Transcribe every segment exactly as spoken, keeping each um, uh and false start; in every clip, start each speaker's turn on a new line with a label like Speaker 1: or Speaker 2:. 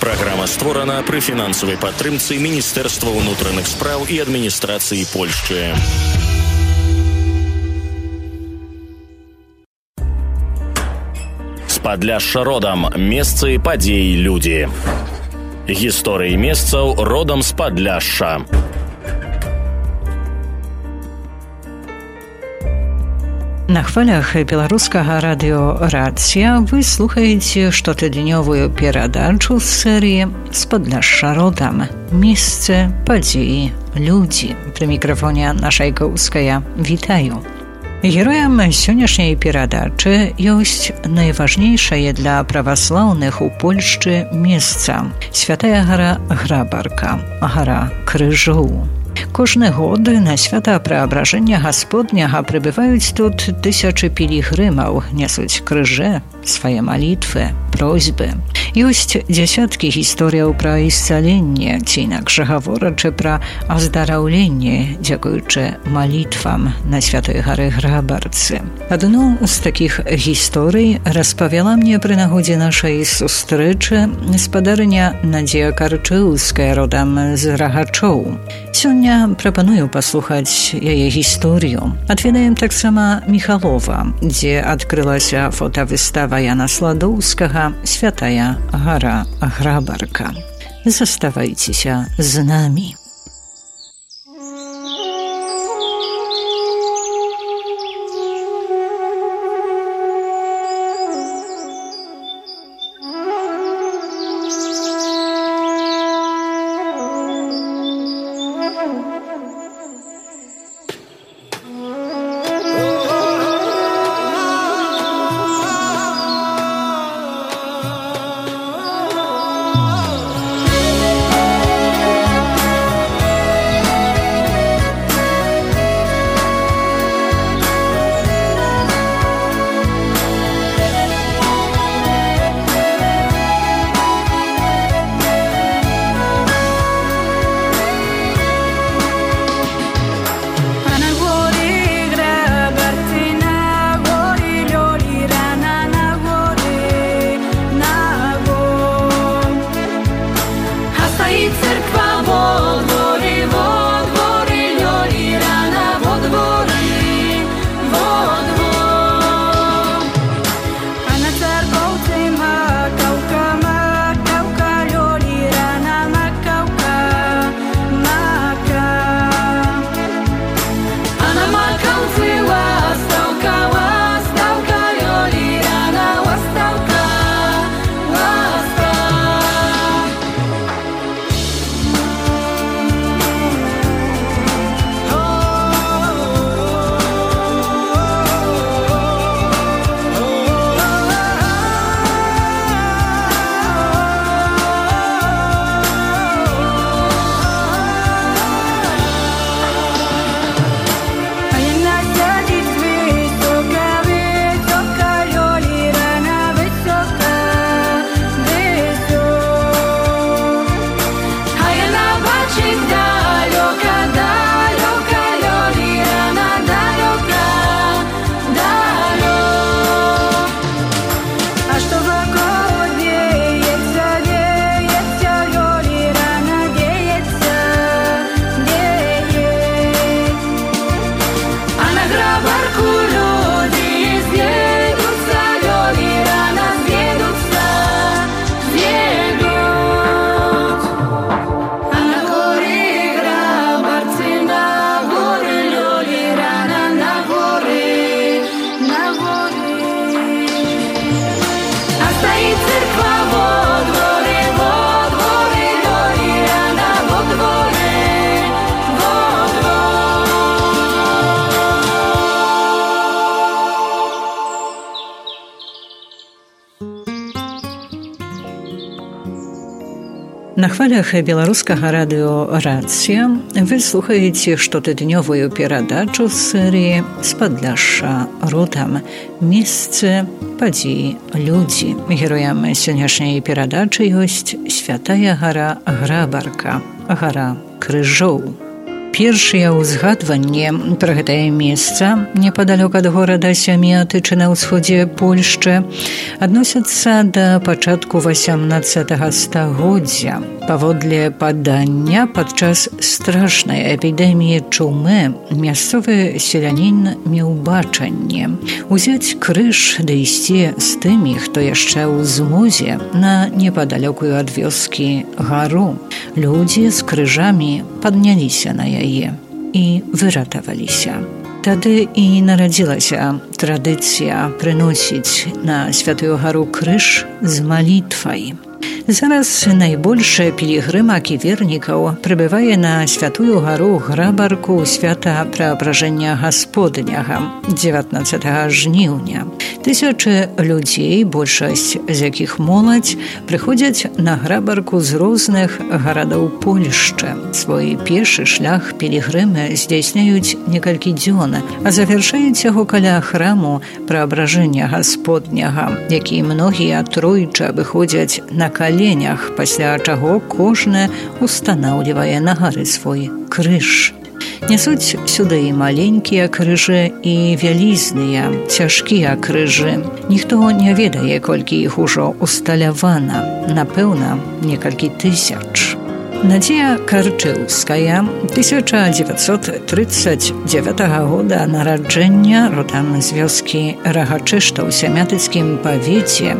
Speaker 1: Праграма створана пры фінансавай падтрымцы Міністэрства ўнутраных спраў і адміністрацыі Польшчы. З Падляшша родам. Месцы, падзеі, людзі. Гісторыі месцаў родам з Падляшша.
Speaker 2: На хвалях беларускага радыё «Рацыя» вы слухаеце штотыднёвую перадачу з серыі «З Падляшша родам. Месцы, падзеі, людзі». Пры мікрафоне Анна Шайкоўская. Вітаю. Героем сённяшняй перадачы ёсць найважнейшае для праваслаўных у Польшчы месца – Святая гара Грабарка, гара Крыжоў. Кожны год на свята Преображення Гасподняга прыбываюць тут тысячы пілігрымаў, нясуць крыжы, свае малітвы, просьбы. Ёсць дзясяткі гісторыяў пра ісцаленне, ці інакш гаворачы пра аздараўленне, дзякуючы малітвам на Святой гары Грабарцы. Адну з такіх гісторый распавяла мне пры нагодзе нашай сустрэчы спадарыня Надзея Карчыўская, родам з Рагачоў. Сёння прапаную паслухаць яе гісторыю. Адведаем таксама Міхалова, дзе адкрылася фотавыстава Яна Сладоўскага «Святая гара Грабарка». Заставайцеся з намі. На хвалях беларускага радыё «Рацыя» вы слухаеце штотыднёвую перадачу з серыі «З Падляшша родам. Месцы, падзеі, людзі». Героем сённяшняй перадачы ёсць Святая гара Грабарка, гара Крыжоў. першыя ўзгадванні пра гэтае месца непадалёк ад горада Сямяты на ўсходзе Польшчы адносяцца да пачатку васямнаццатага стагоддзя. Паводле падання, падчас страшнай эпідэміі чумы мясцовы селянін меў бачанне узяць крыж ды ісці з тымі, хто яшчэ ў змозе, на непадалёкую ад вёскі гару. Людзі з крыжамі падняліся на яе і выратаваліся. Тады і нарадзілася традыцыя прыносіць на Святую гару крыж з малітвай. Зараз найбольшая пілігрымак і вернікаў прыбывае на Святую гару Грабарку ў свята Преображення Гасподняга дзевятнаццатага жніўня. Тысячы людзей, большасць з якіх моладзь, прыходзяць на Грабарку з розных гарадоў Польшчы. Свой пешы шлях пілігрымы здзяйсняюць некалькі дзён, а завяршаюць яго каля храму Преображення Гасподняга, які многія тройчы абыходзяць на каленях, пасля чаго кожны устанаўлівае на гары свой крыж. Нясуць сюды і маленькія крыжы, і вялізныя, цяжкія крыжы. Ніхто не ведае, колькі іх ужо усталявана. Напэўна, некалькі тысяч. Надзея Карчэўская, тысяча дзевяцьсот тридцать девятого года нараджэння, родам з вёскі Рагачышта ў Сямятыцкім павеце.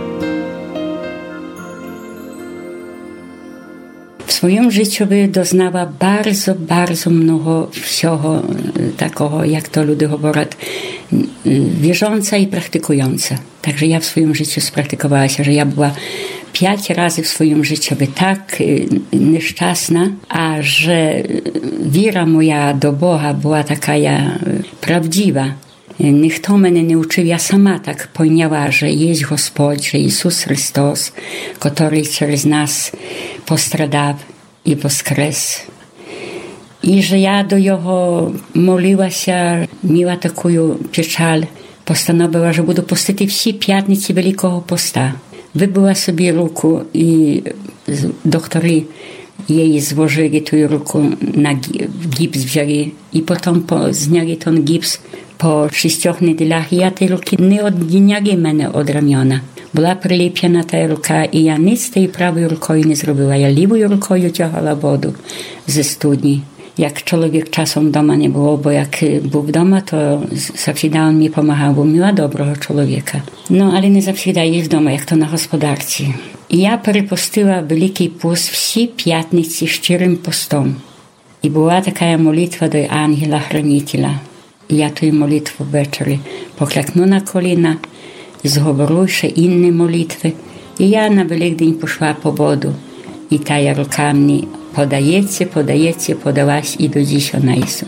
Speaker 3: W swoim życiu by doznała bardzo, bardzo mnogo всього такого, jak to ludzie mówią, wierząca i praktykująca. Także ja w swoim życiu spraktykowała się, że ja była pięć razy w swoim życiu by tak nieszczęsna, a że wiara moja do Boga była taka prawdziwa. Ніхто мене не учив, я сама так поняла, że jest Господь, że Ісус Христос, который через нас пострадав і воскрес. І że ja do Його молилася, мала таку печаль, постановила, że буду постити всі п'ятниці Великого Поста. Вибила собі руку, і доктори її зложили ту руку, на гіпс взяли, і потім зняли ten гіпс po sześcioch niedzielach. Ja tej ruki nie oddzieniali mnie od ramiona. Była przylepiona ta ruka i ja nic tej prawej rukою nie zrobiła. Ja lewą rukою ciągała wodę ze studni. Jak człowiek czasem doma nie było, bo jak był w domu, to zawsze on mi pomagał, bo miała dobrego człowieka. No, ale nie zawsze jest w domu, jak to na gospodarce. I ja przypostyła Wielki Pust wsi piętnicy szczerym postom. I była taka modlitwa do Ангела Хранителя. Ja tę modlitwę wieczór pokleknę na kolina, zgoworuję jeszcze inne modlitwy i ja na Wielkdzień poszła po wodę i ta ruka mnie podajecie, podajecie, podałaś i do dziś ona jest.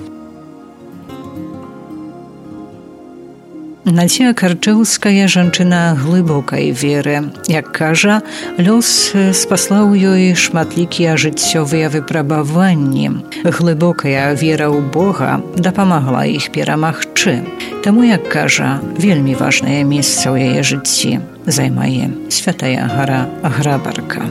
Speaker 2: Надзея Карчэўская жанчына глыбокай веры. Як кажа, лёс спасла ў ёй шматлікія жыццёвыя выпрабаванні. Глыбокая вера ў Бога дапамагла іх перамагчы. Таму, як кажа, вельмі важнае месца ў яе жыцці займае Святая гара Грабарка.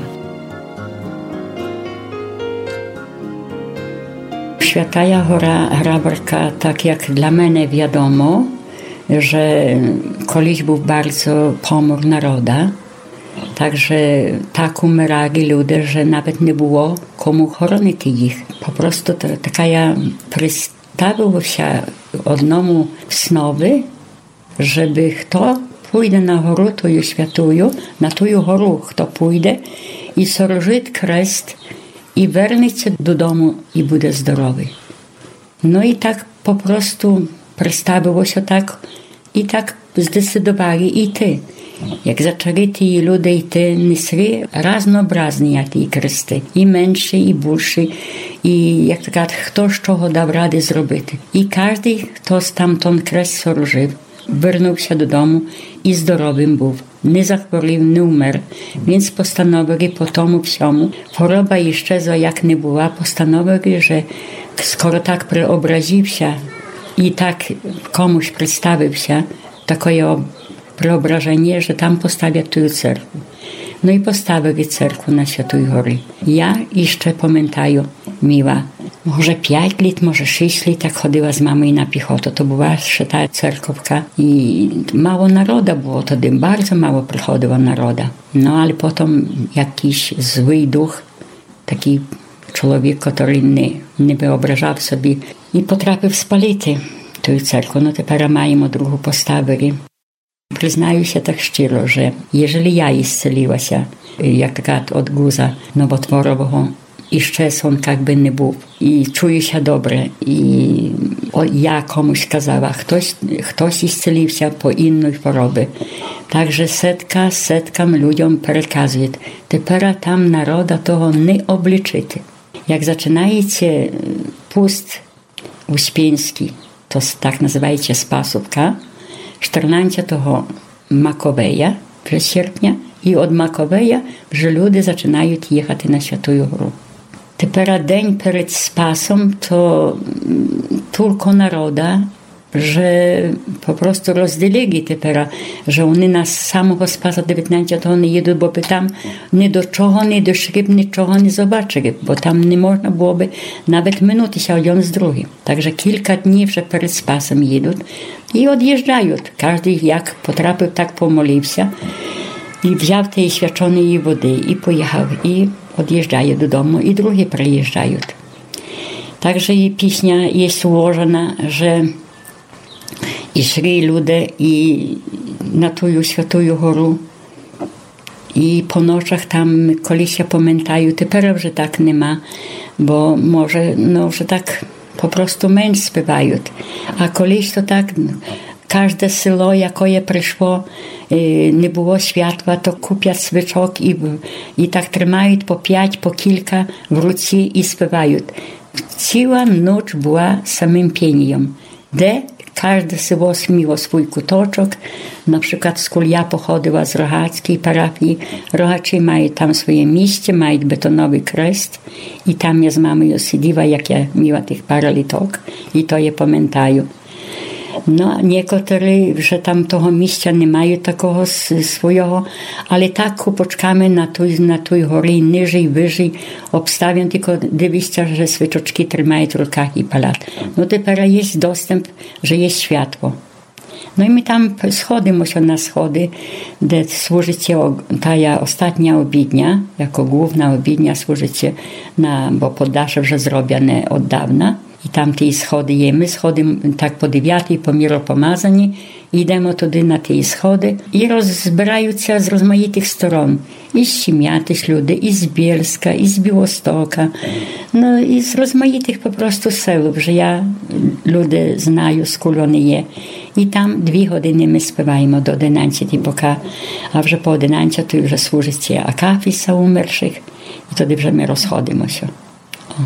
Speaker 3: Святая гора Грабарка, tak jak dla mnie wiadomo, że kiedyś był bardzo pomór naroda, także tak umierali ludzie, że nawet nie było komu chronić ich. Po prostu to taka ja przedstawiła się odnemu snowy, żeby kto pójdzie na górę tą świętую, na tą górę kto pójdzie i złoży kres i wróci się do domu i będzie zdrowy. No i tak po prostu przedstawiło się tak i tak zdecydowali i ty. Jak zaczęli ci ludzie i ty nesli raznoobrazne te kresty. I mniejsze, i większe. I jak tak, kto z czego dał radę zrobić. I każdy, kto stamtąd kres złożył, wrócił się do domu i zdrowym był. Nie zachorował, nie umarł. Więc postanowili po tomu wsiemu. Choroba jeszcze jak nie była, postanowili, że skoro tak preobraził się i tak komuś przedstawił się, takie preobrażenie, że tam postawię tę cerkwę. No i postawili cerkwę na Świętej Gory. Ja jeszcze pamiętam, miła, może pięć lat, może sześć lat, tak chodziła z mamą na piechotę. To była jeszcze ta cerkowka i mało naroda było wtedy, bardzo mało przychodziło naroda. No ale potem jakiś zły duch, taki człowiek, który nie, nie wyobrażał sobie i potrafił spalić tę cerkę. No teraz mają drugą postawili. Przyznaję się tak szczerze, że jeżeli ja isceliła się jak kat od guza nowotworowego, i szczes on jakby nie był i czuję się dobrze i o, ja komuś kazała, ktoś, ktoś iscelił się po innej chorobie. Także setka, setkam ludziom przekazuje. Teraz tam naroda toho nie obliczycie. Jak zaczynajecie pust uśpieński, to tak nazywajcie spasówka, czternastego Makoweja przez sierpnia i od Makoweja, że ludzie zaczynają jechać na Świętą Górę. Teraz dzień przed spasem to tylko naroda, że po prostu rozdzielili teraz, że oni na samego spasa dziewiętnastego nie jedą, bo by tam nie do czego, nie do szryb, niczego nie zobaczyli, bo tam nie można byłoby nawet minuty się jeden z drugim. Także kilka dni że przed spasem jedą i odjeżdżają. Każdy jak potrafił, tak pomolił się i wziął tej świeczonej wody i pojechał i odjeżdżają do domu i drugi przyjeżdżają. Także i pieśnia jest ułożona, że i szli ludzie i na tą Świętą Górę i po nocach tam kiedyś się pamiętają, teraz że tak nie ma, bo może, no, że tak po prostu męż śpiewają, a kiedyś to tak każde selo, jakie przyszło, nie było światła, to kupią swyczok i, i tak trzymają po pięć, po kilka, wróci i śpiewają. Cała noc była samym pieniem, gdzie każde selo miło swój kutoczek. Na przykład skąd ja pochodziła z Rochackiej parafii, Rochaczy mają tam swoje miejsce, mają betonowy kres i tam ja z mamą siedziła, jak ja miała tych parę litok i to je pamiętają. No, niektórzy, że tam toho miejsca nie mają takiego swojego, ale tak kupoczkami na tej na tej góry, niżej, wyżej obstawiam, tylko dywiście, że swyczoczki trzymają w rękach i palat. No teraz jest dostęp, że jest światło. No i my tam schody, muszą na schody, gdzie służycie, ta ostatnia obiednia, jako główna obiednia służycie, na, bo poddasze że zrobione od dawna. I tam te schody jemy, schody tak po dziewiątej, po miropomazani, idziemy tudy na te schody i rozzbierają się z rozmaitych stron. I z Siemiatych ludzi, i z Bielska, i z Biłostoka, no i z rozmaitych po prostu selów, że ja ludzie znają, skulony je. I tam dwie godziny my śpiewajmy do jedenastej poka, a że po jedenastej to już służycie akafisa umerszych i wtedy że my rozchodzimy się. O.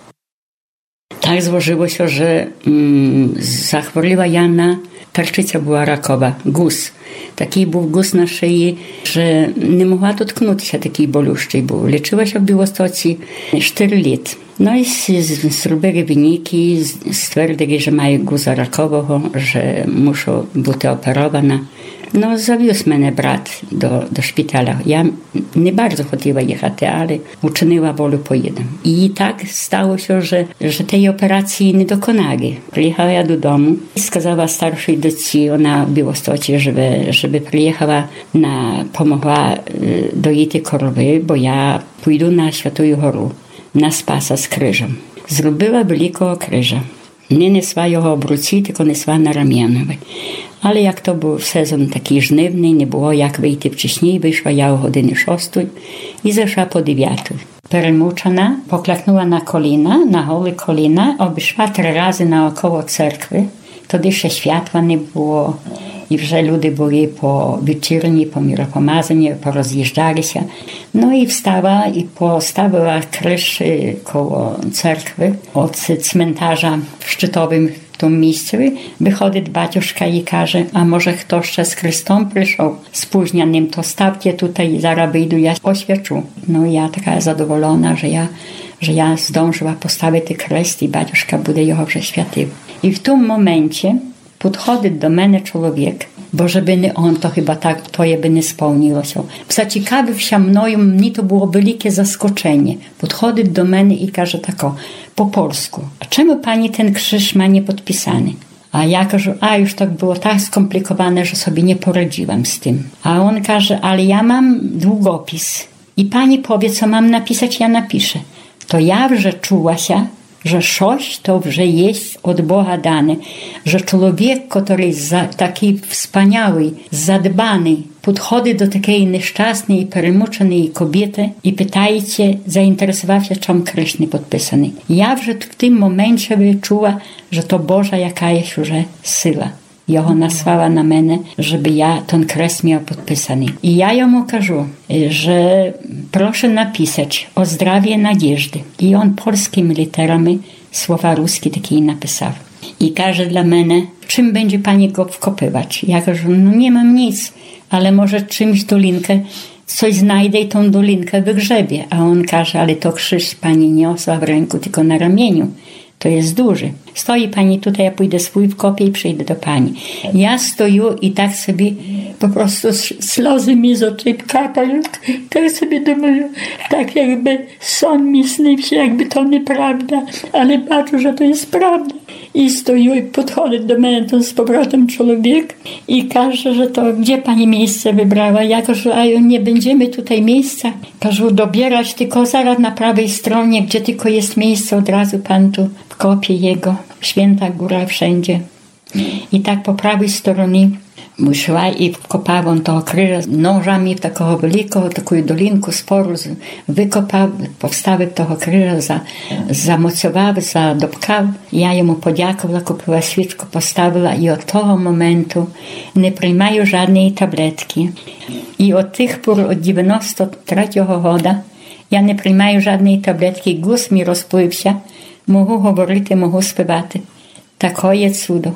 Speaker 3: Tak złożyło się, że mm, zachworiła Jana, tarczyca była rakowa, guz. Taki był guz na szyi, że nie mogła dotknąć się takiej boluszczej był. Leczyła się w Biłostoci cztery lata. No i zrobili wyniki, stwierdzili, że mają guza rakowego, że muszą być operowana. No, zawiózł mnie brat do, do szpitala. Ja nie bardzo chciała jechać, ale uczyniła wolę pojedę. I tak stało się, że, że tej operacji nie dokonali. Przyjechała ja do domu i skazała starszej doci, ona w Biłostocie, żeby, żeby przyjechała, na, pomogła dojść krowy, bo ja pójdę na Świętą Górę, na spasa z krzyżem. Zrobiła wielkiego krzyża. Nie niosła jego obróci, tylko niosła na ramionach. Ale jak to był sezon taki żniwny, nie było jak wyjść wcześniej, wyszła ja o godzinie szóstej i zeszła po dziewiątej. Perelmuczana poklaknęła na kolina, na gołe kolina, obeszła trzy razy naokoło cerkwy. Wtedy jeszcze światła nie było i że ludzie byli po wieczorni, po miropomazaniu, porozjeżdżali się. No i wstała i postawiła krzyż koło cerkwy od cmentarza w Szczytowym, w tym miejscu. Wychodzi baciuszka i każe, a może ktoś jeszcze z Chrystom przyszł spóźnionym, to stawcie tutaj, zaraz wyjdę, ja oświeczu. No ja taka zadowolona, że ja, że ja zdążyła postawić krest i baciuszka będzie jego przeświatył. I w tym momencie podchodzi do mnie człowiek бо żeby не он, то хіба так, тоє би не сповнилося. Зацікавився мною, мені то було велике заскочення. Підходить до мене і каже тако, по-польську, а чому пані ten krzyż ma nie podpisany? A ja кажу, a już to było tak skomplikowane, że sobie nie poradziłam z tym. A on każe, ale ja mam długopis i pani powie, co mam napisać, ja napiszę. To ja вже czuła się, że coś to вже jest od Boga dane, że człowiek, który za, taki wspaniały, zadbany, podchodzi do takiej nieszczęsnej, peremuczonej kobiety i pytaje się, zainteresował się, czym krzyż nie podpisany. Ja вже w tym momencie czuła, że to Boża jakaś już sila. Його насłała na мене, żeby ja ten kres miał podpisany. I ja jemu кажу, że proszę napisać o zdrowie Nadziejdy. I on polskimi literami słowa ruskie takie napisał. I każe dla mnie, czym będzie pani go wkopywać. Ja кажу, no nie mam nic, ale może czymś dolinkę, coś znajdę i tą dolinkę wygrzebie. A on każe, ale to krzyż pani niosła w ręku, tylko na ramieniu. To jest duży. Stoi pani tutaj, ja pójdę swój wkopię i przyjdę do pani. Ja stoję i tak sobie po prostu сльози mi z oczu kapają. Tak sobie думаю, tak jakby son mi śnił się, jakby to nieprawda, ale patrzę, że to jest prawda. I stoję i podchodzi do mnie ten z powrotem człowiek i każe, że to gdzie pani miejsce wybrała? Ja кажу, a nie będziemy tutaj miejsca. Кажу, dobierać tylko zaraz na prawej stronie, gdzie tylko jest miejsce, od razu pan tu wkopie jego. Święta Góra wszędzie. I tak po prawej stronie szła i wkopała tego krzyża nożami w taką wielką, taką dolinku sporu, wykopał, powstały tego krzyża, za, zamocował, zadobkał. Ja jemu podziękowała, kupiła świeczkę, postawiła i od tego momentu nie przyjmają żadnej tabletki. I od tych pór, od dziewięćdziesiątego trzeciego roku, ja nie przyjmaję żadnej tabletki, głos mi rozpływся, mogę говорити, mogę śpiewać. Takie cudo.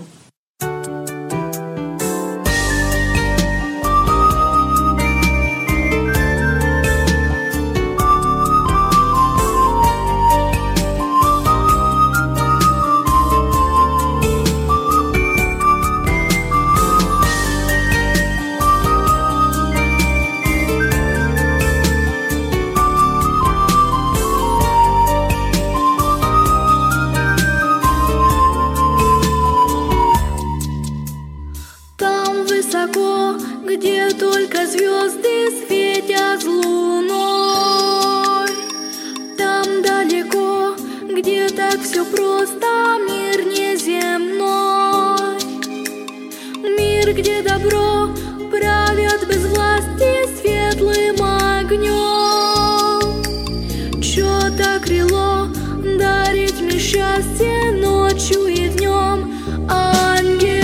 Speaker 4: Где только звезды светят с луной. Там далеко, где так все просто, мир неземной. Мир, где добро правят без власти светлым огнем. Чье-то крыло дарит мне счастье ночью и днем. Ангел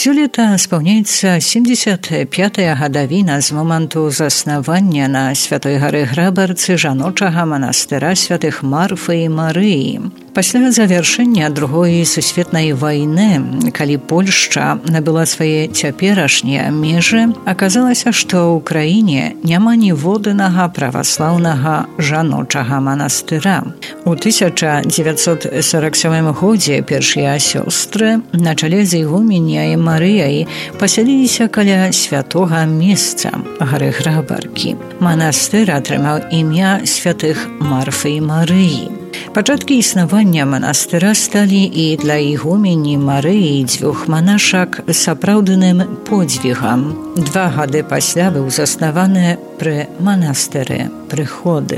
Speaker 2: Сёлета спаўняецца семьдесят пятая гадавіна з моманту заснавання на Святой гары Грабарцы жаночага манастыра святых Марфы і Марыі. Пасля завяршэння другой сусветнай вайны, калі Польшча набыла свае цяперашнія межы, аказалася, што ў краіне няма ніводнага праваслаўнага жаночага манастыра. У тысяча дзевяцьсот сорок сёмым годзе першыя сёстры на чале з ігуменяй Марыяй пасяліліся каля святога месца гары Грабаркі. Манастыр атрымаў імя святых Марфы і Марыі. Пачаткі існавання манастыра сталі і для ігумені Марыі дзвюх манашак сапраўдным подзвігам. Два гады пасля быў заснаваны пры манастыры прыходы.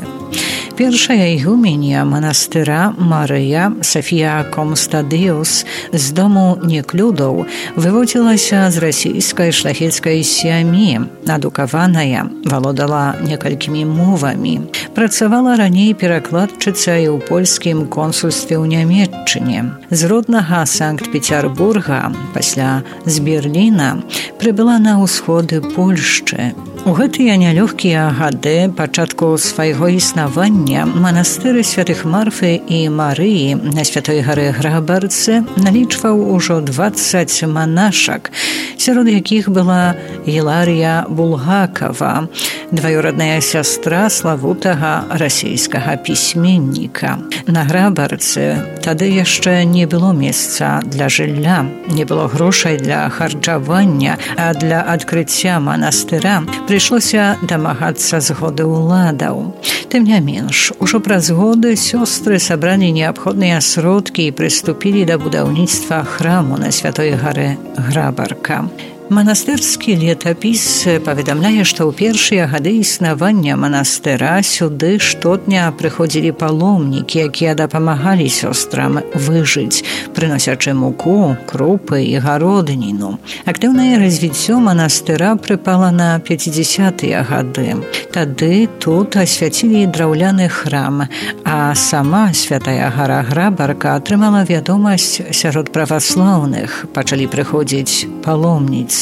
Speaker 2: Першая ігуменя манастыра Марыя Софія Комстадыус з дому неклюдаў выводзілася з расійскай шляхецкай сям'і, адукаваная, валодала некалькімі мовамі. Працавала раней перакладчыцай у польскім консульстве ў Нямецчыне. З роднага Санкт-Петербурга, пасля з Берліна, прыбыла на ўсходы Польшчы. У гэтыя нялёгкія гады пачатку свайго існавання манастыр святых Марфы і Марыі на Святой гары Грабарцы налічваў ужо дваццаць манашак, сярод якіх была Гіларія Булгакова, дваюродная сястра славутага расійскага пісьменніка. На Грабарцы тады яшчэ не было месца для жылля, не было грошай для харчавання, а для адкрыцця манастыра прыйшлося дамагацца згоды ўладаў. Тым не менш, ужо праз годы сёстры сабралі неабходныя сродкі і прыступілі да будаўніцтва храму на Святой гары Грабарка. Манастырскі летапіс паведамляе, што ў першыя гады існавання манастыра сюды штодня прыходзілі паломнікі, якія дапамагалі сёстрам выжыць, прыносячы муку, крупы і гародніну. Актыўнае развіццё манастыра прыпала на пяцідзесятыя гады. Тады тут асвяцілі драўляны храм, а сама Святая гара Грабарка атрымала вядомасць сярод праваслаўных, пачалі прыходзіць паломніцтвы.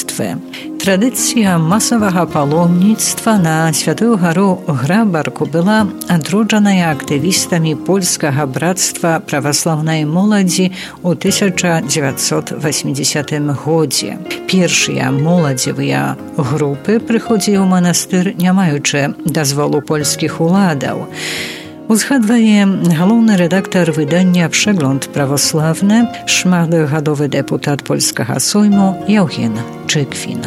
Speaker 2: Традыцыя масавага паломніцтва на Святую гару Грабарку была адроджаная актывістамі польскага брацтва праваслаўнай моладзі ў тысяча дзевяцьсот восьмідзесятым годзе. Першыя моладзевыя групы прыходзілі ў манастыр, не маючы дазволу польскіх уладаў. Узгадвае галоўны рэдактар выдання «Przegląd православны», шматгадовы дэпутат польскага сойму Яўген Чыквін.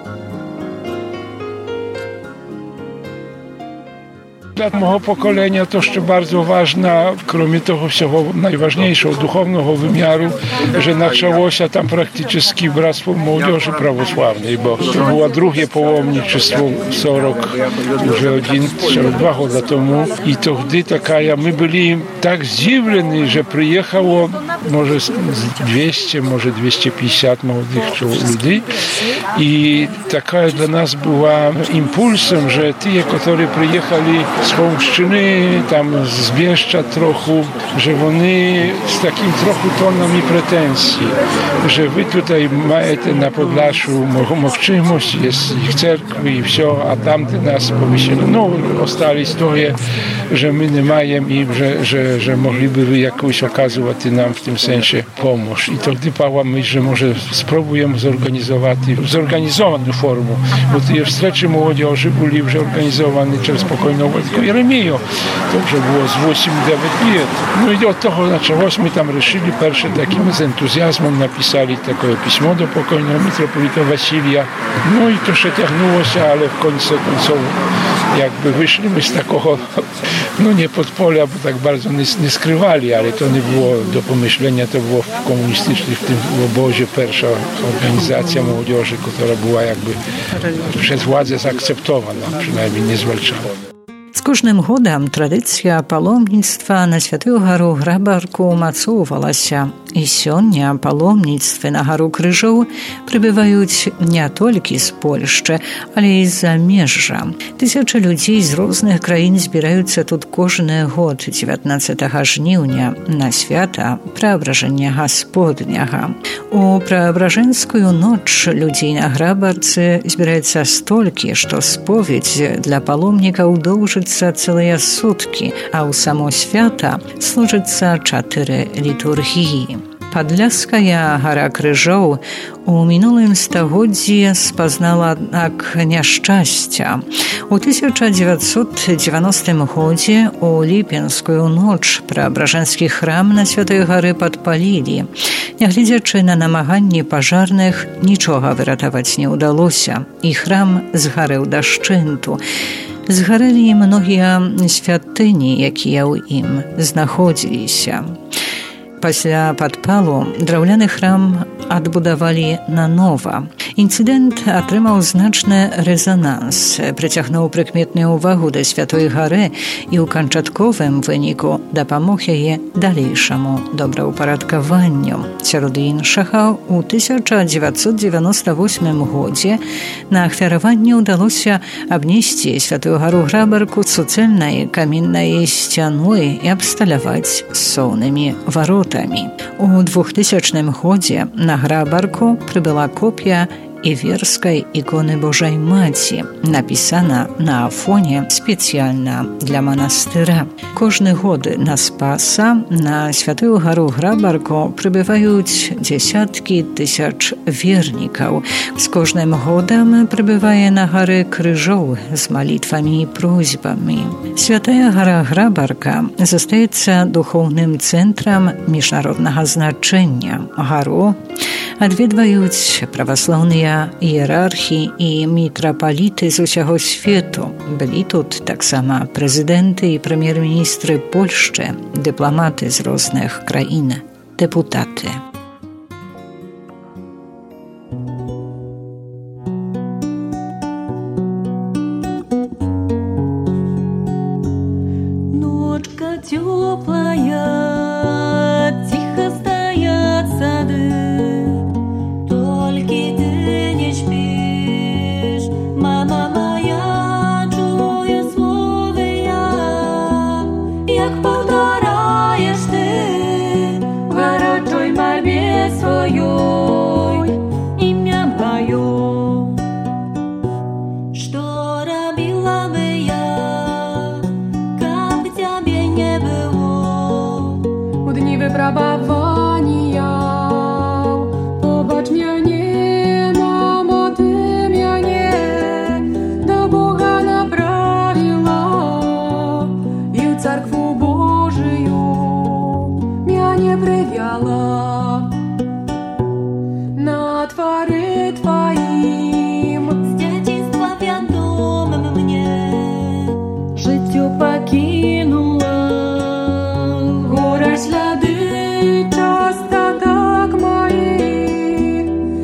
Speaker 5: Dla mojego pokolenia to jeszcze bardzo ważna, kromie tego всего najważniejszego duchownego wymiaru, że началось tam praktycznie Bractwo Młodzieży Prawosławnej, bo to było drugie połomnictwo сорок, już один, dwa lata temu i to wtedy taka, my byli tak zdziwieni, że przyjechało może dwieście, może dwieście pięćdziesiąt młodych ludzi i taka dla nas była impulsem, że ci, którzy przyjechali z Polszczyny, tam z Bieszcza trochę, że oni z takim trochę tonami pretensji, że wy tutaj macie na Podlaszu możliwość, jest ich cerkwi i wszystko, a tamty nas pomyśleli, no ostali stoje, że my nie mają i że, że, że mogliby wy jakąś okazywać nam w tym sensie pomóc. I to gdy pała myśl, że może spróbujemy zorganizować zorganizowaną formę, bo te wstreczy młodzieży byli już organizowane przez spokojną tylko Jeremijo. To już było z osiem dziewięć lat. No i od tego zaczęłośmy tam ruszyli, pierwsze takim z entuzjazmem napisali takie pismo do pokojnego mitropolita Wasilija. No i to się ciągnęło się, ale w końcu końców jakby wyszliśmy z takiego, no nie podpolia, bo tak bardzo nie, nie skrywali, ale to nie było do pomyślenia, to było w komunistycznym, w tym obozie pierwsza organizacja młodzieży, która była jakby przez władzę zaakceptowana, przynajmniej nie zwalczana.
Speaker 2: Z każdym godem tradycja palomnictwa na Świętą Гору Grabarku umacowywała i сегодня palomnictwy na Гору Krzyżów przybywają nie tylko z Polski, ale i z zamieża. Tysiące ludzi z różnych krain zbierają się tu każdy rok dziewiętnastego żniwnia na święta Preobrażenia Gospodniego. U Preobrażenską noc ludzi na Grabarce zbierają stolki, że spowiedź dla palomników dłużyться całe sutki, a u samo święta służyться cztery liturgii. Podlaskaya Gora Krzyżów u minulym stagodiu spoznała jak nieszczęścia. U tysiąc dziewięćset dziewiętnastym godzie u Lipienską noc Preobrażenski chram na Świętej Gory podpalili. Nie глядячи na namaganie pożarnych, niczego wyratować nie udało się i chram zgarał do szczytu. Zgareli mnogie świątyni, jakie im znachodzili się. Пасля падпалу драўляны храм адбудавалі нанова. Інцыдэнт атрымаў значны рэзананс, прыцягнуў прыкметную ўвагу да Святой Гары і ў канчатковым выніку дапамог яе далейшаму добраўпарадкаванню. Сярод іншага, у тысяча дзевяцьсот дзевяносто восьмым годзе на ахвяраванне ўдалося абнесці Святую Гору Грабарку суцэльнай каменнай сцяной і абсталяваць соўнымі варотамі. У двухтысячным годзе на Грабарку прыбыла копія Иверской иконы Божьей Маці, написана на афоне специально для монастыря. Кожны год на Спаса на Святую Гору Грабарку прибывают десятки тысяч верников. С каждым годом прибывая на горы Крыжов с молитвами и просьбами. Святая Гора Грабарка застаецца духовным центром международного значения. Гору адведваюць праваслаўныя іерархі і мітрапаліты з усяго свету. Былі тут таксама прэзідэнты і прэм'ер-міністры Польшчы, дыпламаты з розных краін, дэпутаты.
Speaker 4: Ночка тёплая, тихо стоят сады. Своей имя мое, что робила бы я, как бы тебе не было.
Speaker 6: У дни выпробования побачь меня, мама, ты меня до Бога направила, и в церкву Божию меня не привяла. На дворе твоим
Speaker 4: с детства ведомым мне
Speaker 6: житё покинула. Горя ślady часто так мои,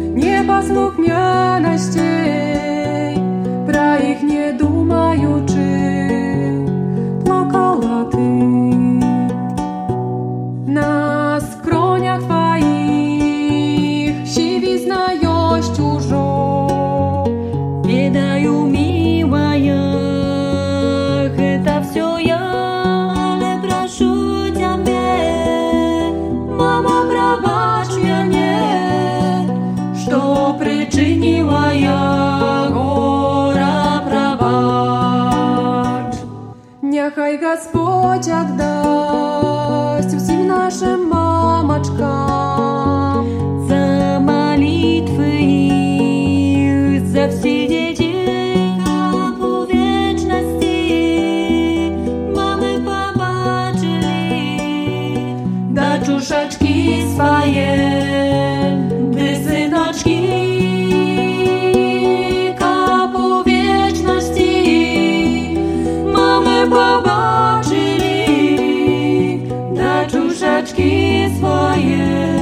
Speaker 6: непослухмяностей, про их не думаючи, плакала ты. На скронях твоих сивизнаёсть чужо.
Speaker 4: Ведаю, милая, это все я, але прошу тебя, мама, пробачь мне, что причинила я, гора, пробачь.
Speaker 6: Нехай Господь отдасть всем нашим мамочкам
Speaker 4: за молитвы их, за все детей, как у вечности мамы побачили,
Speaker 6: да чушачки свои, да сыночки, как у вечности мамы побачили, да чушачки свои.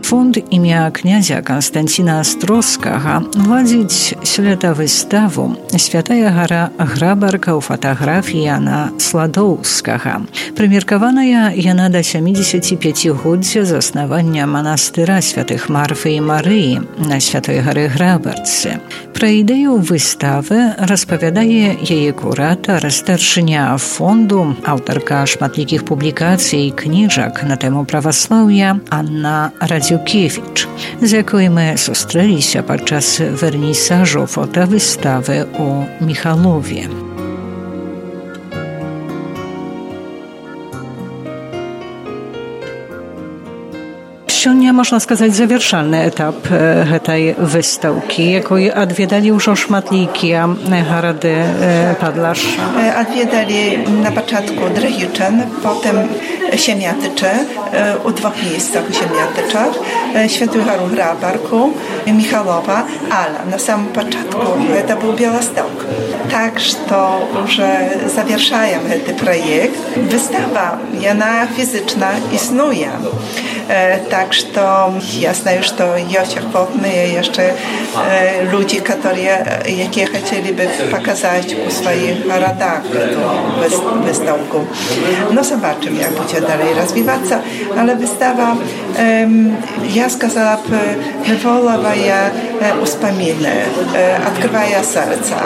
Speaker 2: Fond imienia kniazia Konstancina Ostroskacha wadzić śleta wystawu Świętaja Hara Hrabarka u fotografii Jana Sladowskacha. Premierkowana jana do siedemdziesięciopięciolecia zasnowania monastyra Świętych Marfy i Maryi na Świętej Hory Hrabarce. Про ideę wystawy rozpowiadaje jej kurator, starszynia fondu, autorka szmatlikich publikacji i książek na temat prawosławia Anna Radziukiewicz, z jaką my zostrzeli się podczas wernisażu fotowystawy u Michalowie. Сегодня, можно сказать, завершальный этап этой выставки, якой odwiedzali już szmatliki Harady Podlasza.
Speaker 7: Odwiedzali na początku Drahyczyn, potem Siemiatycze, u dwóch miejscach u Siemiatyczach, Świętą Horę Hrabarku, Michalowa, ale na samym początku to był Białystok. Tak, что уже завершаем этот проект. Wystawa, ona fizyczna istnieje. Так что я знаю, что есть охотные еще люди, которые, которые хотели бы показать у своих городах эту выставку. No zobaczymy, jak będzie dalej rozwijаться, ale wystawa, ja сказала, wywołuje wspomnienia, odkrywa serca.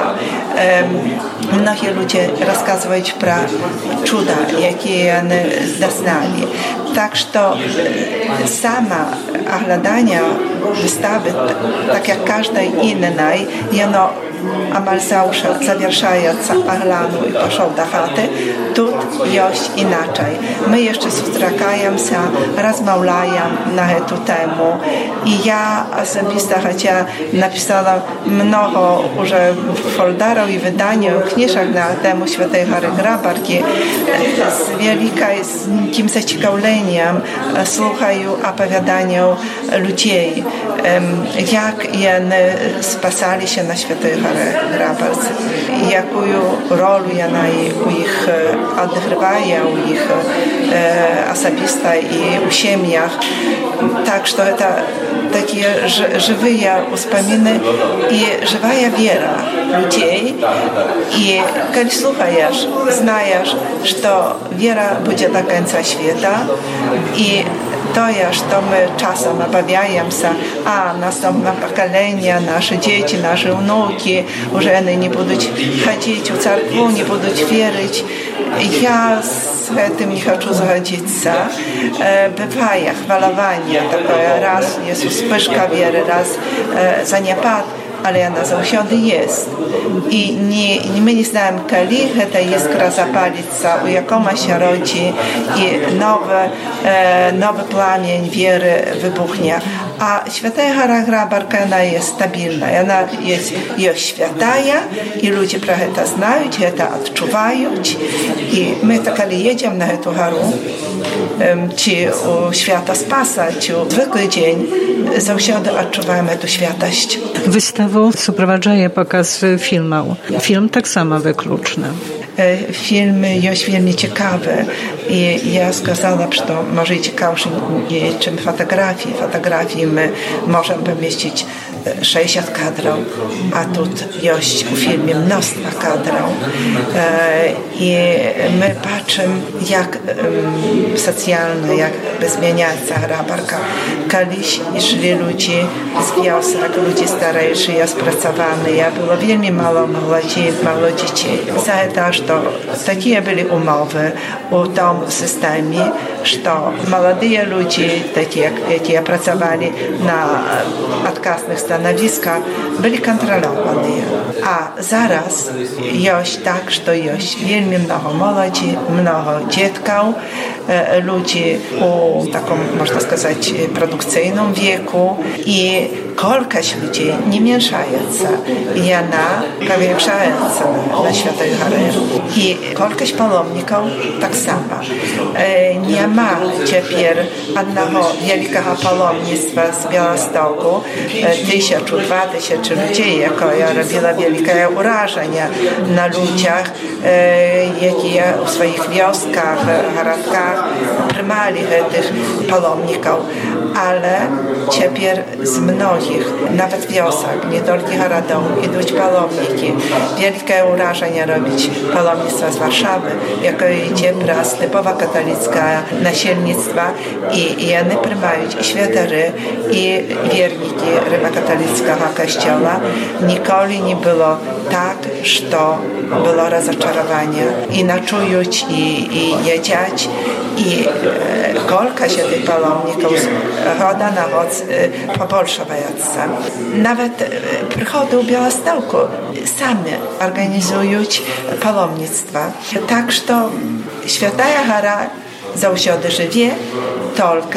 Speaker 7: Mnogi ludzie rozkazują про чуда, jakie oni doznali. Tak, что sama oglądanie wystawy, tak jak każdej innej, ono amal zawsze zawieszająca oglądu i poszło do chaty, tu jest inaczej. My jeszcze spotykamy się, rozmawiamy na tę temę i ja osobiście, chociaż napisałam mnogo już folderów i wydaniu książek na temat Świętej Hory Hrabarki, z wielkim zaciekawieniem słuchają opowiadania ludzi, jak oni spasali się na Świętej Hory Hrabarce, jaką rolę ona u ich odgrywa, u ich osobista i u семьях. Tak, że to takie żywe wspomnienia i żywa wiara ludzi. I kiedy słuchasz, znasz, że wiara będzie do końca świata i to jest, że my czasem obawiamy się, a następne pokolenia, nasze dzieci, nasze wnuki, już one nie będą chodzić w cerkwu, nie będą wierzyć. Ja z tym nie chcę zgodzić się. Bywa chwalowanie, takie raz jest wspyszka wiary, raz zaniepad, ale ona zawsze jest. I nie, my nie znamy, kiedy ta iskra zapalica, u jakoma się rodzi i nowy, nowy plamień wiery wybuchnie. A Święta Hora Hrabarka, ona jest stabilna, ona jest, jest świętaja i ludzie про to znają, to odczuwają. I my, kiedy jedziemy na tę horę, czy u świata Spasa, czy u zwykły dzień, zawsze odczuwamy tę świętość.
Speaker 2: Wystawą sprowadzaje pokaz filmów. Film tak samo wykluczny.
Speaker 7: Film jest bardzo ciekawy i ja сказала, że może ciekawszy niż fotografii. Fotografii my możemy pomieścić sześćdziesiąt kadrów, a tu jest w filmie mnóstwo kadrów. I my patrzymy, jak socjalna, jak zmieniająca Hrabarka. Kiedyś szli ludzie z wiosek, ludzie starsi, ja spracowany, ja było bardzo mało młodzi, mało dzieci. Za to, że takie były umowy u tym systemie, że młodzi ludzie, takie, jakie pracowali na odkaznych stanowiskach, byli kontrolowani. A zaraz jest tak, że jest bardzo mnogo młodzi, mnogo dziecków, ludzi u taką, można сказать, produkcyjnym wieku i kolkaś ludzi nie mieszająca i ona powiększająca na Świętej Horze. I kolkaś palomników tak samo. Nie ma teraz jednego wielkiego palomnictwa z Białostoku, tysiącu, dwa tysiące ludzi, jakie robiła wielkie urażenie na ludziach, jakie w swoich wioskach, городках приймали pamiętali tych palomników, ale teraz z mnogich, nawet wiosek, nie tylko Haradów, idą palomniki. Wielkie urażenie robić palomnictwa z Warszawy, jako idzie pras typowa katolicka nasielnictwa i, i one przyjmują i świętary, i wierniki rzymskokatolickiego kościoła. Nikoli nie było tak, że było rozczarowanie. I naczują i, i jedziać, i e, kolka się tych palomników roda na noc e, pobolszowająca. Nawet e, przychodzą w Białegostoku sami organizują palomnictwa. Tak, że Świętая Hora zawsze żyje, tylko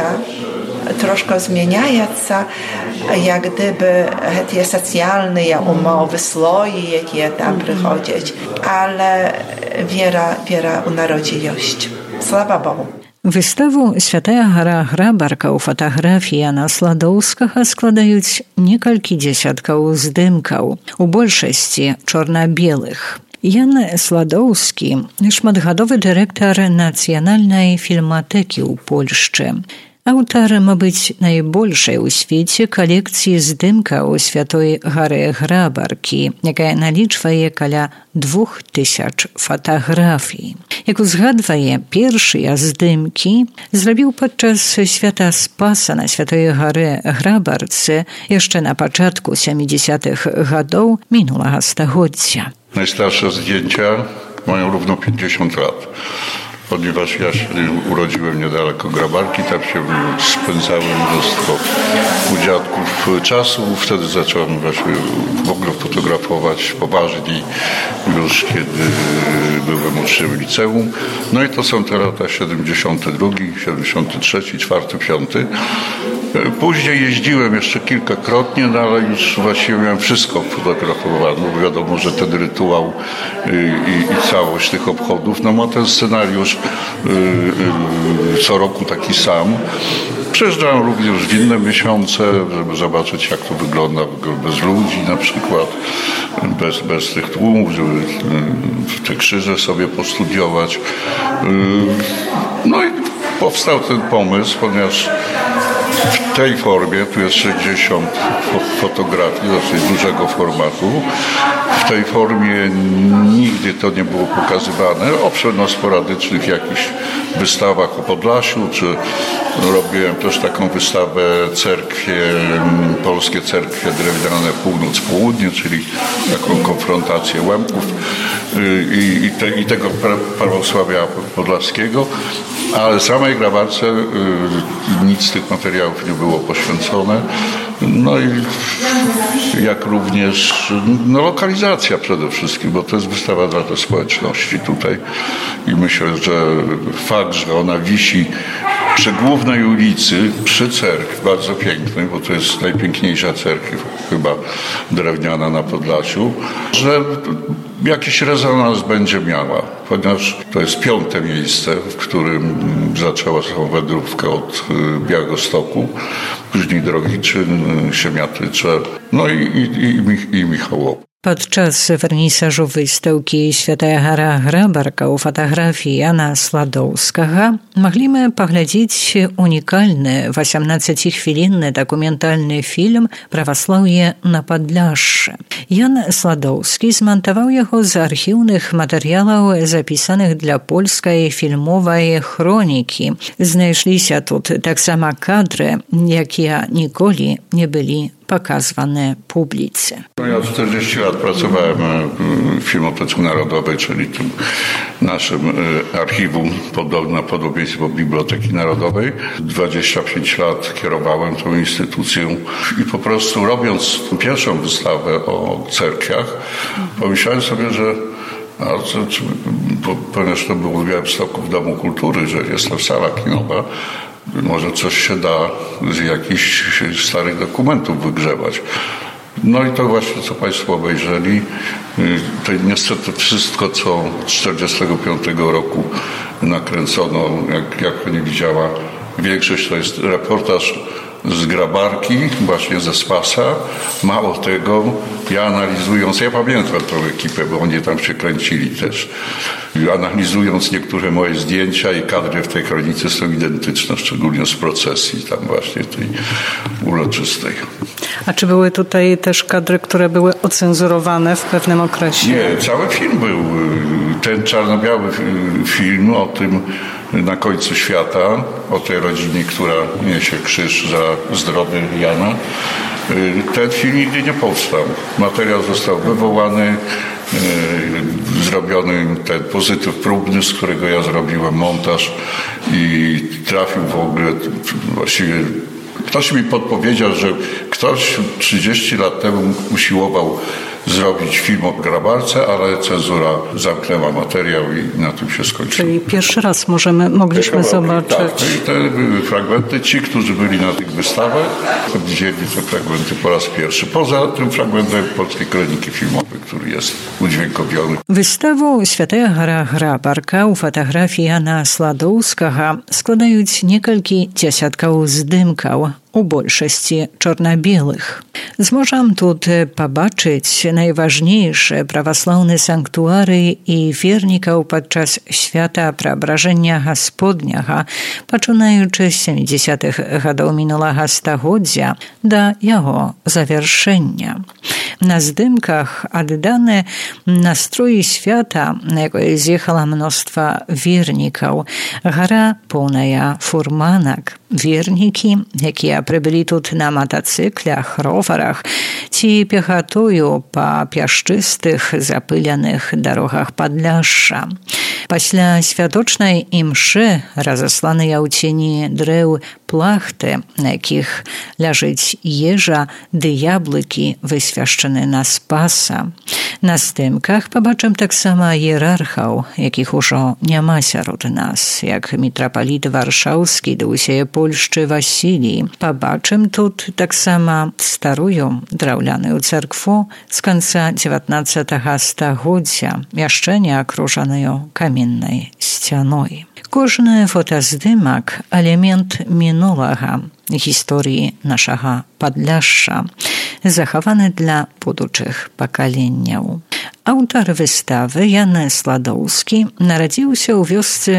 Speaker 7: troszkę zmieniająca, jak gdyby te socjalne umowy, sloi, jakie tam przychodzić, ale wiera, wiera u narodzie jest. Sława Bogu.
Speaker 2: Wystawu Świętая Hora Hrabarka u fotografii Jana Sladowskiego składają niekalki dziesiątków zdymków, u большости czarno-białych. Jan Sladowski, szmatgadowy dyrektor Nacjonalnej Filmateki u Polsce. Autor ma być najbolszej u świecie kolekcji zdymków Świętej Hory Hrabarki, jaka naliczuje około dwóch tysięcy fotografii. Jak uzgadwaje, pierwsze zdymki zrobił podczas święta Spasa na Świętej Hory Hrabarce jeszcze na początku siedemdziesiątych latów minionego stulecia.
Speaker 8: Najstarsze zdjęcia mają równo pięćdziesiąt lat. Ponieważ ja się urodziłem niedaleko Grabarki, tam się spędzało mnóstwo u dziadków czasu. Wtedy zacząłem właśnie w ogóle fotografować poważniej, już kiedy byłem uczniem liceum. No i to są te lata siedemdziesiąty drugi, siedemdziesiąty trzeci, czwarty, piąty. Później jeździłem jeszcze kilkakrotnie, no ale już właściwie miałem wszystko fotografowane, bo wiadomo, że ten rytuał i, i, i całość tych obchodów, no ma ten scenariusz y, y, co roku taki sam. Przyjeżdżałem również w inne miesiące, żeby zobaczyć, jak to wygląda bez ludzi na przykład, bez, bez tych tłumów, żeby te krzyże sobie postudiować. Y, no i powstał ten pomysł, ponieważ w tej formie, tu jest sześćdziesiąt fotografii, dosyć dużego formatu. W tej formie nigdy to nie było pokazywane. Owszem, na sporadycznych jakichś wystawach o Podlasiu, czy robiłem też taką wystawę cerkwie, polskie cerkwie drewniane północ-południe, czyli taką konfrontację łemków i, i, te, i tego prawosławia podlaskiego. Ale samej Grabarce y, nic z tych materiałów nie było poświęcone. No i jak również no, lokalizacja przede wszystkim, bo to jest wystawa dla tej społeczności tutaj. I myślę, że fakt, że ona wisi przy głównej ulicy, przy cerkwi, bardzo pięknej, bo to jest najpiękniejsza cerkiew chyba drewniana na Podlasiu, że jakiś rezonans będzie miała, ponieważ to jest piąte miejsce, w którym zaczęła swoją wędrówkę od Białegostoku, później Drogiczyn, Siemiatycze, no i, i, i, i Michałowo.
Speaker 2: Podczas wernisażu wystawy Świętая Hora Hrabarka u fotografii Jana Sladowskiego mogliśmy poglądać unikalny, osiemnastochwilinny dokumentalny film Prawosławie na Podlasiu. Jan Sladowski zmontował jego z archiwnych materiałów zapisanych dla polskiej filmowej chroniki. Znaleźli się tu tak samo kadry, jakie nigdy nie byli pokazywane publice.
Speaker 8: No ja czterdzieści lat pracowałem w Filmotece Narodowej, czyli tym naszym archiwum na podobieństwo Biblioteki Narodowej. dwadzieścia pięć lat kierowałem tą instytucją i po prostu robiąc pierwszą wystawę o cerkwiach, pomyślałem sobie, że a co, czy, bo, ponieważ to było w Białymstoku w Domu Kultury, że jest tam sala kinowa, może coś się da z jakichś starych dokumentów wygrzebać. No i to właśnie, co Państwo obejrzeli, to niestety wszystko, co od tysiąc dziewięćset czterdziestego piątego roku nakręcono, jak, jak Pani widziała, większość to jest reportaż z Grabarki, właśnie ze Spasa. Mało tego, ja analizując, ja pamiętam tą ekipę, bo oni tam się kręcili też. Analizując niektóre moje zdjęcia i kadry w tej kronice są identyczne, szczególnie z procesji tam właśnie tej uroczystej.
Speaker 2: A czy były tutaj też kadry, które były ocenzurowane w pewnym okresie?
Speaker 8: Nie, cały film był. Ten czarno-biały film o tym na końcu świata, o tej rodzinie, która niesie krzyż za zdrowie Jana. Ten film nigdy nie powstał. Materiał został wywołany, zrobiony ten pozytyw próbny, z którego ja zrobiłem montaż i trafił w ogóle właściwie. Ktoś mi podpowiedział, że ktoś trzydzieści lat temu usiłował zrobić film o Grabarce, ale cenzura zamknęła materiał i na tym się skończyło.
Speaker 2: Czyli pierwszy raz możemy, mogliśmy zobaczyć.
Speaker 8: Tak, i te fragmenty, ci, którzy byli na tych wystawach, widzieli te fragmenty po raz pierwszy. Poza tym fragmentem Polskiej Kroniki Filmowej, który jest udźwiękowiony.
Speaker 2: Wystawu Świętego Hara Grabarka u fotografii Jana Sladowskiego składając niekólki dziesiątków zdymków, u большости czarno-białych. Zможем тут побачить najważniejsze prawosławne sanktuary i wierników podczas świata Preobrażenia Gospodniego, poczynając z siedemdziesiątych latów minionego stulecia do jego zaвершenia. Na zdymkach oddane nastroje świata, na jakie zjechało mnóstwo wierników. Góra pełna furmanek. Wierniki, jakie przybyli тут na motocyklach, rowerach, ci piechatują po piaszczystych, zapylanych drogach Podlasza. Пасля святочнай імшы, разасланыя ў цені дрэў плахты, на якіх ляжыць ежа ды яблыкі, высвяшчаны на Спаса. На здымках пабачым таксама іерархаў, якіх ужо няма сярод нас, як мітрапаліт Варшаўскі ды ўсяе Польшчы Васілій. Пабачым тут таксама старую драўляную царкву з канца дзевятнаццатага стагоддзя, яшчэ не акружаную каменнай сцяной. Кожны фотаздымак – элемент мінулага, гісторыі нашага Падляшша, захаваны для будучых пакаленняў. Аўтар выставы Ян Сладоўскі нарадзіўся ў вёсцы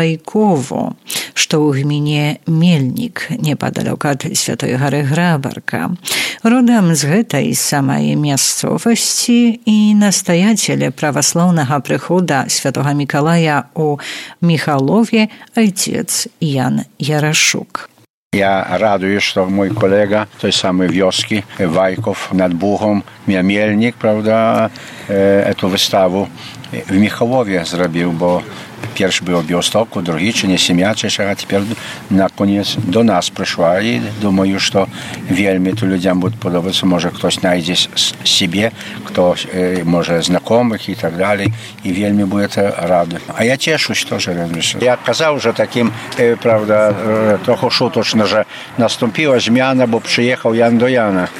Speaker 2: Вайково, што ў гміне Мельнік, непадалёк ад Святой гары Грабарка. Родам з гэтай самай мясцовасці і настаяцель праваслаўнага прыхода Святога Мікалая у Михалове ojciec Jan Jaraszuk.
Speaker 9: Ja raduję, że mój kolega tej samej wioski, Wajków nad Buchą, Mielnik, prawda, e, tę wystawę w Michałowie zrobił, bo pierwszy był w Białymstoku, drugi czy nie Siemiacze, a teraz na koniec do nas przyszła i думаю, że wielmi tu ludziom będzie podobać, może ktoś znajdzie siebie, ktoś e, może znajomych i tak dalej i wielmi będzie rady. A ja cieszę się to, że robisz. Ja kazał, że takim, e, prawda, e, trochę szutoczno, że nastąpiła zmiana, bo przyjechał Jan do Jana.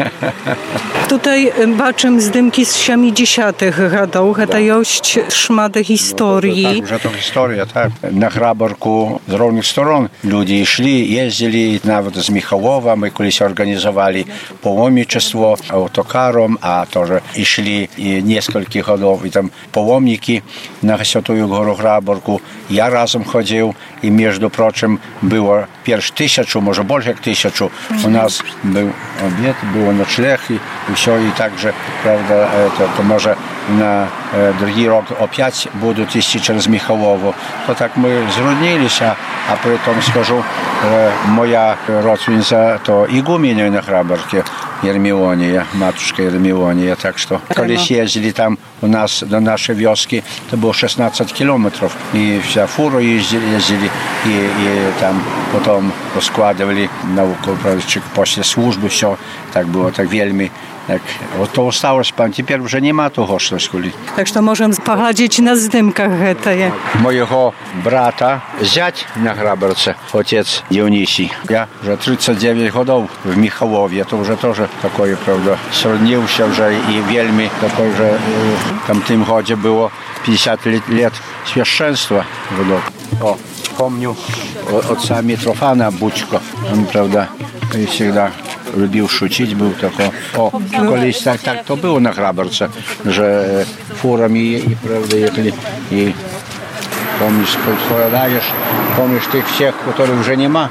Speaker 2: Tutaj baczym zdymki z siedemdziesiątych latów, to jest szmat historii.
Speaker 9: Że to historia, tak. Na Grabarku z różnych stron ludzie szli, jeździli, nawet z Michałowa. My kiedyś organizowali połomnictwo autokarом, a to, że szli kilka hodów i tam połomniki na Świętą Górę Grabarku. Ja razem chodził i między proczym było pierwszy tysiącu, może больше jak tysiącu. U nas był obiad, było nocleg i, i все, i także, prawda, to, to może na e, drugi rok опять будут идти через Михалову. То так мы зруднились, а, а при том скажу, э, моя родственница то игуменя на Грабарке, Ермиония, матушка Ермиония, так что когда ездили там у нас до нашей вёски, это было шестнадцать километров, и вся фура ездили, ездили и, и там потом складывали науку, после службы все, так было, так вельми. Tak, to ustało się pan, teraz już nie ma tego, co szkoli.
Speaker 2: Tak, że możemy pochodzić na zdymkach tej.
Speaker 9: Mojego brata ziać na Grabarce, ojciec Dionisi. Ja już trzydzieści dziewięć lat w Michałowie, to już też takie, prawda, srodnił się, że i wielmi, takie, że w tamtym chodzie było pięćdziesiąt lat święczeństwa. O, pomnił ojca Mitrofana Bućko, on, prawda, всегда любил шутить, был такой. О, колись так, так то было на Храборце, że фурами и правда ехали, и помнишь, вспоминаешь, помнишь tych всех, которых уже нема,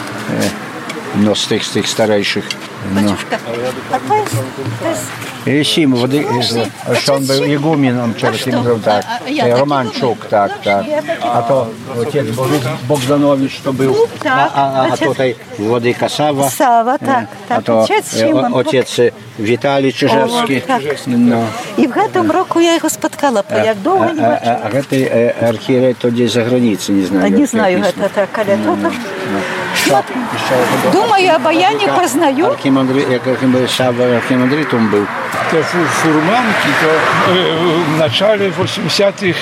Speaker 9: но с tych, с tych старейших.
Speaker 10: Батюшка, а то jest, to jest...
Speaker 9: Ісім, води, що він був ігумен, він через тим був, так, Романчук, так, так. А то отець Богданович, то був, а, а, а tutaj Włodyka Sawa.
Speaker 10: Sawa, tak, tak.
Speaker 9: A to ojciec Witali Czyżewski.
Speaker 10: Tak.
Speaker 9: No.
Speaker 10: I w tym roku ja jego spotkała, bo jak długo nie
Speaker 9: baczyła. A ten archierej to gdzieś za granicą, nie знаю.
Speaker 10: Nie знаю, это так, ale to tak. Думаю, або я не познаю.
Speaker 9: Архимандрит, як архимандритом був.
Speaker 5: Te furmanki to w начале osiemdziesiątych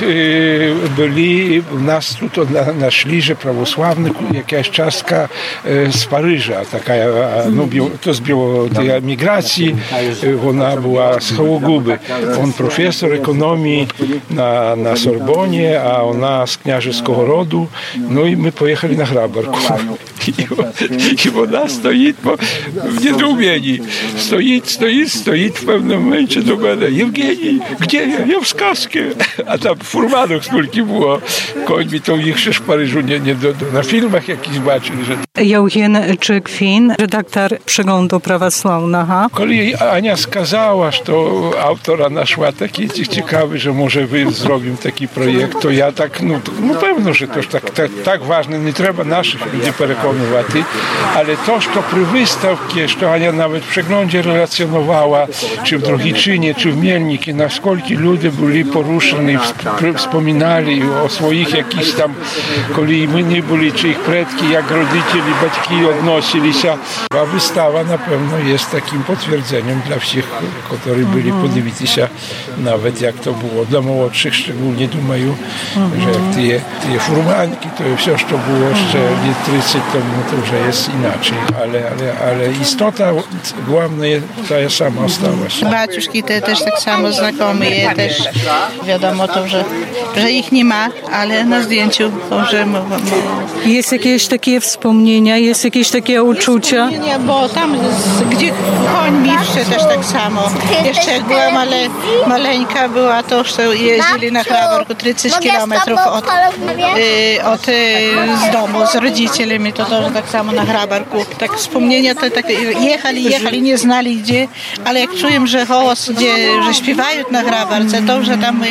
Speaker 5: byli u nas tu to na szlirze prawosławnych jakaś czastka z Paryża, taka, no, to z tej emigracji, ona była z Hołoguby. On profesor ekonomii na, na Sorbonie, a ona z kniażewskiego rodu. No i my pojechali na Hrabarku. I, i ona stoi w niedoumieniu. Stoi, stoi, stoi w pewnym momencie do mnie. Jewgenij, gdzie ja? Ja w Skaskie. A tam furmanów stulki było. Końmi to ich się w Paryżu nie, nie do, do, na filmach jakiś zobaczyli, że...
Speaker 2: Jeugen Czykfin, redaktor Przeglądu Prawosławnego.
Speaker 5: Kiedy Ania skazała, że to autora naszła taki ciekawy, że może wy zrobimy taki projekt, to ja tak, no, no pewno, że to tak, tak, tak ważne, nie trzeba naszych ludzi переконувати, ale to, że to przy wystawce, że Ania nawet w przeglądzie relacjonowała, czy w Drohiczynie, czy w Mielniku, na скільки ludzie byli poruszeni, wspominali o swoich jakichś tam, kiedy my nie byli, czy ich predki, jak rodzicieli, батьки odnosili się. A wystawa na pewno jest takim potwierdzeniem dla wszystkich, którzy byli, podивитися się nawet jak to było. Dla młodszych szczególnie думаю, że te, te furmanki, to wszystko, co było jeszcze lat trzydzieści temu, to już jest inaczej, ale, ale, ale istota główna ta sama ostała się.
Speaker 11: Baciuszki te też tak samo znakomy, je też wiadomo to, że, że ich nie ma, ale na zdjęciu że
Speaker 2: jest jakieś takie wspomnienia, jest jakieś takie uczucia?
Speaker 11: Nie, nie, bo tam gdzie koń mistrze też tak samo. Jeszcze jak była male, maleńka była, to że jeździli na Hrabarku trzydzieści kilometrów od, y, od y, z domu z rodzicielami, to też tak samo na Hrabarku. Tak wspomnienia to tak jechali, jechali, nie znali gdzie, ale jak czuję, że głos, gdzie, że śpiewają na Hrabarce, to że tam my, y,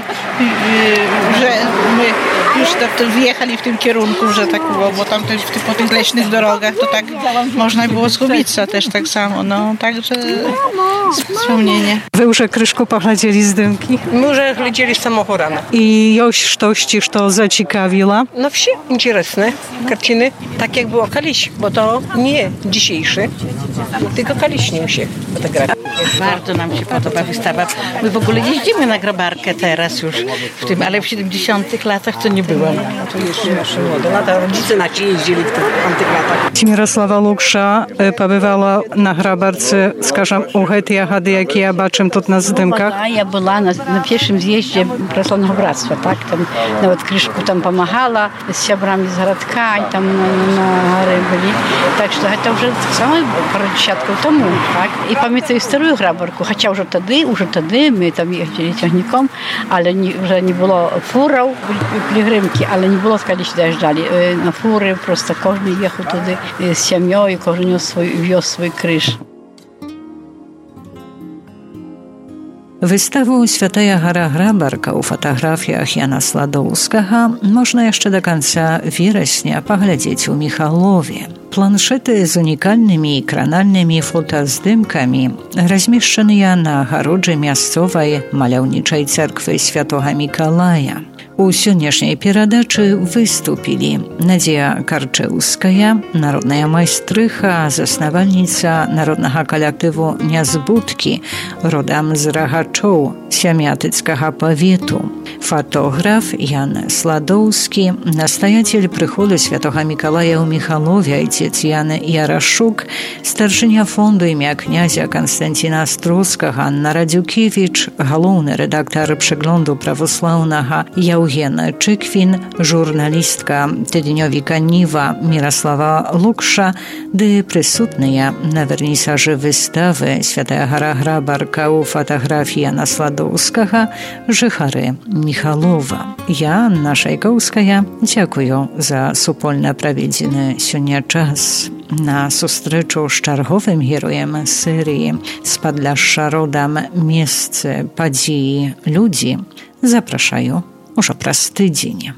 Speaker 11: że my już tak wjechali w tym kierunku, że tak było, bo tam w tych, po tych leśnych drogach to tak można było zgubić się też tak samo, no także wspomnienie.
Speaker 2: Wy już Kryszku poglądali zdjęki?
Speaker 12: My już глядели z samego rana.
Speaker 2: I coś coś ci, co zaciekawiło?
Speaker 12: No wsi, interesne kartiny, tak jak było kiedyś, bo to nie dzisiejsze, tylko kiedyś się fotografii.
Speaker 13: Bardzo nam się podoba wystawa. My w ogóle jeździmy na Grabarkę teraz już w tym, ale w siedemdziesiątych latach to nie byłam.
Speaker 12: To jeszcze nasze młode lata, rodzice nasi jeździli w tych tamtych latach.
Speaker 2: Mirosława Luksza pobywała na Hrabarce, скажем, у гэтыя гады, якія бачым тут на здымках.
Speaker 3: Ja była na, na pierwszym zjeździe Prawosławnego Bractwa, tak? Tam nawet Kryszku tam pomagała z siabrami z Radka i tam na, na, na gary byli. Tak, że to już tak samo parę dziesiątków temu, tak? I pamiętam starую Hrabarku, chociaż już wtedy, już wtedy my tam jeździli ciągnikom, ale nie, że nie było furów, pielgrzymki, ale nie było kiedyś dojeżdżali na fury, prosto każdy jechał wtedy z siemią i każdy niósł swój, wiózł swój kryż.
Speaker 2: Wystawę Świętej Gora Hrabarka u fotografiach Jana Sladowskiego można jeszcze do końca września poglądać u Michalowie. Planszety z unikalnymi ekranalnymi fotozdymkami rozmieszczone na garodzie miejscowej malowniczej cerkwy Świętego Mikołaja. U сегодняшней передачи выступили Надія Карчеўская, народная майстрыха, заснавальніца народнага калектыву Нязбудкі, родам з Рагачоў Сямятыцкага павету. Фотограф Ян Сладоўскі, настоятель прыходу святога Мікалая ў Міхалове, айцец Ян Ярашук, старшыня фонду імя князя Канстанціна Астроцкага Анна Радзюкевіч, галоўны рэдактар прыгляду правослаўнага Яўген Чыквін, журналістка тыднёвіка Ніва Міраслава Лукша, ды прысутныя на вернісажы выставы Святая гара Грабарка ў фатаграфіі Яна Сладоўскага жыхары Міхалова. Я, Анна Шайкоўская, дзякую за супольна праведзены сёння час. На сустрэчу з чарговым героем серыі з Падляшша родам месцы, падзеі, людзі запрашаю ужо праз тыдзень.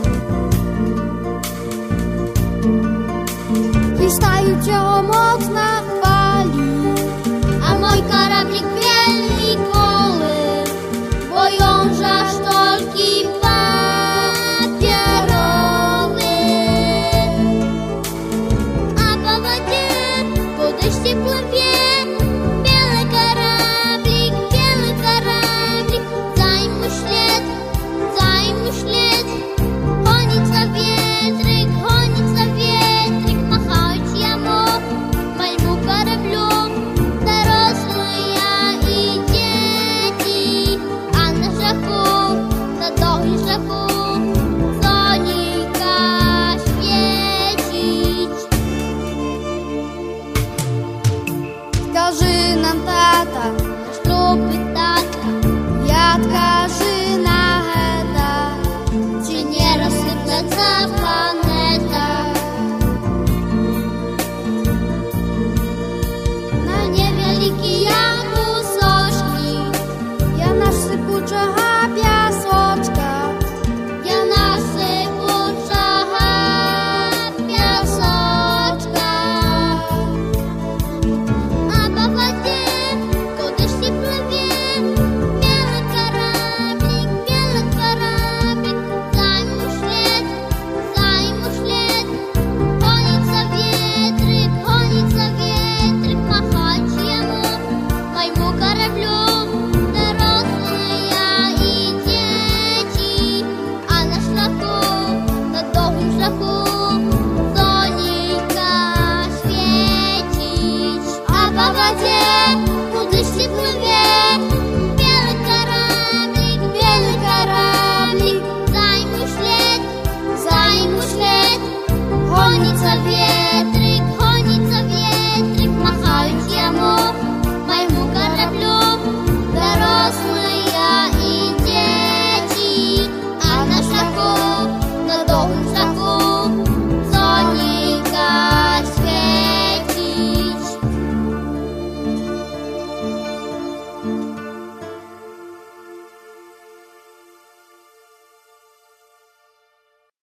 Speaker 14: Листають його мокна